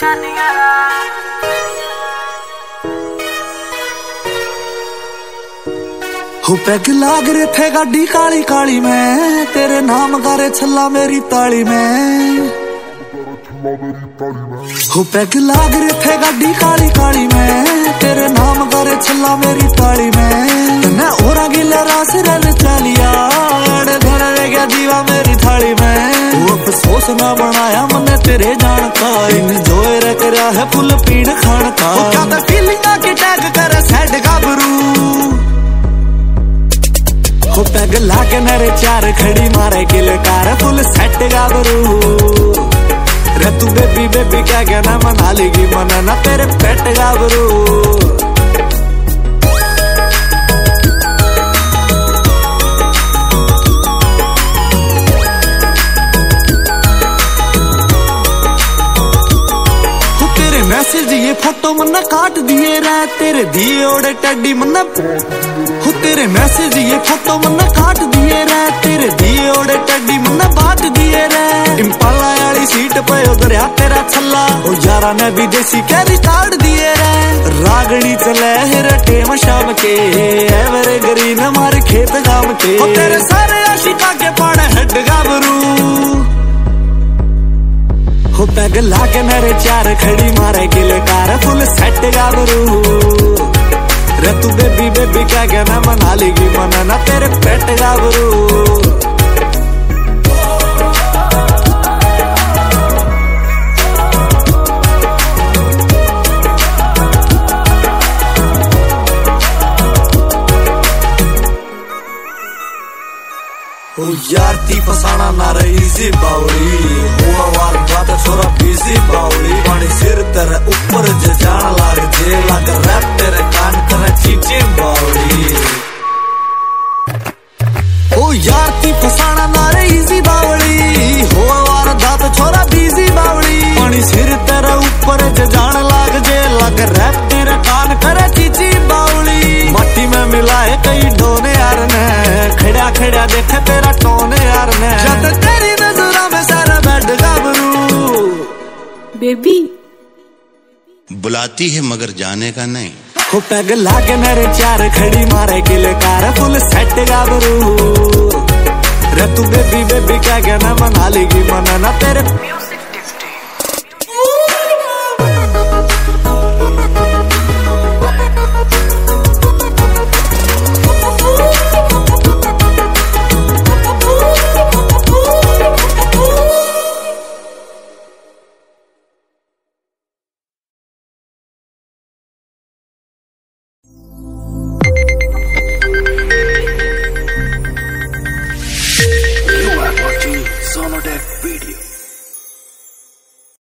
हो पैग लाग रहे थे गाड़ी काली काली में, तेरे नाम करे छल्ला मेरी ताली में। हो पैग लाग रहे थे गाड़ी काली काली में, तेरे नाम करे छल्ला मेरी ताली में। तन्ने ओरा गिला रास रन चालिया, घर रह गया दीवा मेरी थाली में। वो अफसोस ना बनाया मने तेरे जान का, इन जोए रख रहा है फुल पीण खान का। क्या तो फीलिंग के टैग कर सैड गाबरू, हो पैग लाके नरे चार खड़ी मारे गिलकार फुल सेट गाबरू। रे तू बेबी बेबी क्या कहना मना लेगी मना ना तेरे पेट गाबरू। तेरे मैसेज ये फोटो मन्ना काट दिए रे, तेरे दिए ओड़े टड्डी मन्ना। हो तेरे मैसेज ये फोटो मन्ना काट दिए रे, तेरे दिए ओड़े टड्डी मन्ना बांट दिए रे। इम्पाला वाली सीट पे उधर आ तेरा छल्ला, ओ यारा ने भी देसी कैरी काट दिए रे। रागड़ी चले हिर टेम शाम के, एवरे ग्रीन हमारे खेत गाम के। ओ तेरे सारे आशिका के पाड़े हेड गाबरू, हो पैग लाके मेरे चार खड़ी मारे गिलकार फुल सेट गाबरू। रे तू बेबी बेबी क्या कहना मना लेगी मना ना तेरे पेट गाबरू। ओ यार ती फसाना ना रही सी बावड़ी, हुआ वार बात छोरा पीसी बावड़ी। पानी सिर तेरे ऊपर जे जान लाग जे, लग रैप तेरे कान करे चीची बावड़ी। ओ यार ती फसाना ना रही सी बावड़ी, हुआ वार बात छोरा पीसी बावड़ी। पानी सिर तेरे ऊपर जे जान लाग जे, लग रैप तेरे कान करे चीची बावड़ी। मट्टी में मिलाए कई डोने यार ने, खड़ा खड़ा देखे तेरा टोन यार ने। जब तेरी नजरों में सारा बेड गाबरू, बेबी बुलाती है मगर जाने का नहीं। हो पैग लाके मेरे चार खड़ी मारे गिलकार फुल सेट गाबरू। रे तू बेबी बेबी क्या कहना मना लेगी मना ना तेरे। Sonodec Video.